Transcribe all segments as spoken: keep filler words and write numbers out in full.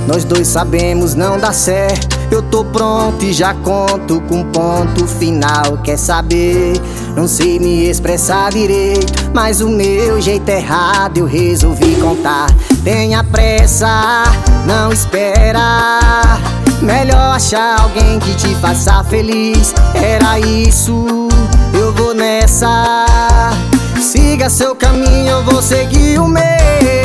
nós dois sabemos não dá certo. Eu tô pronto e já conto com ponto final. Quer saber? Não sei me expressar direito, mas o meu jeito errado eu resolvi contar. Tenha pressa, não espera, melhor achar alguém que te faça feliz. Era isso, eu vou nessa. Siga seu caminho, eu vou seguir o meu.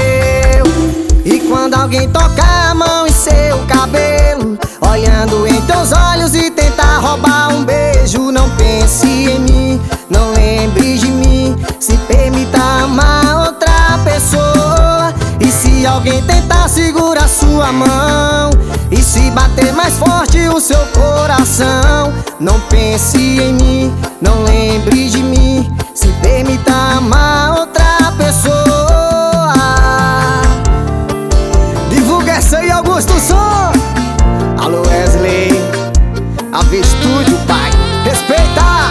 E quando alguém tocar a mão em seu cabelo, olhando em teus olhos e tentar roubar um beijo, não pense em mim, não lembre de mim. Se permita amar outra pessoa. E se alguém tentar segurar sua mão, e se bater mais forte o seu coração, não pense em mim, não lembre de mim. Se permita amar outra pessoa. Divulga essa aí, Augusto Som. Alô Wesley, A V Estúdio, pai, respeita.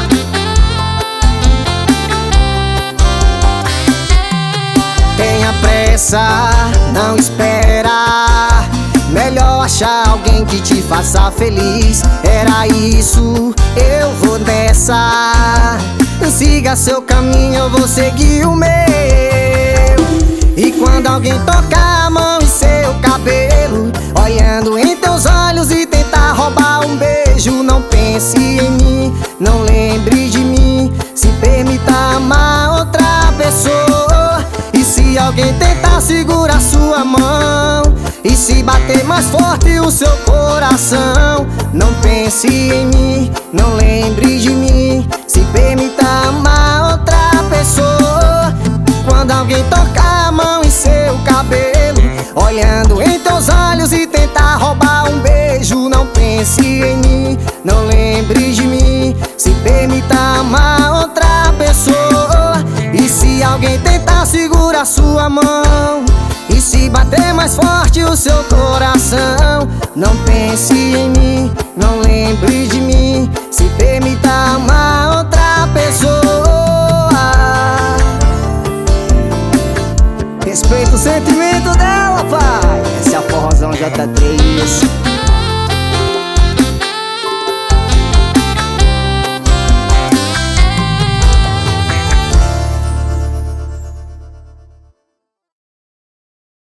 Tenha pressa, não espera, melhor achar alguém que te faça feliz. Era isso, eu vou nessa. Siga seu caminho, eu vou seguir o meu. E quando alguém tocar a mão em seu cabelo, olhando em teus olhos e tentar roubar um beijo, não pense em mim, não lembre de mim. Se permita amar outra pessoa. E se alguém tentar segurar sua mão, e se bater mais forte o seu coração, não pense em mim, não lembre de mim. Se permita amar outra pessoa. Quando alguém tocar a mão em seu cabelo, olhando em teus olhos e tentar roubar um beijo, não pense em mim, não lembre de mim. Se permita amar outra pessoa. E se alguém tentar segurar sua mão, e se bater mais forte o seu coração, não pense em mim, não lembre de mim. Se permita amar outra pessoa. Respeita o sentimento dela, pai. Esse é a Forrozão J três.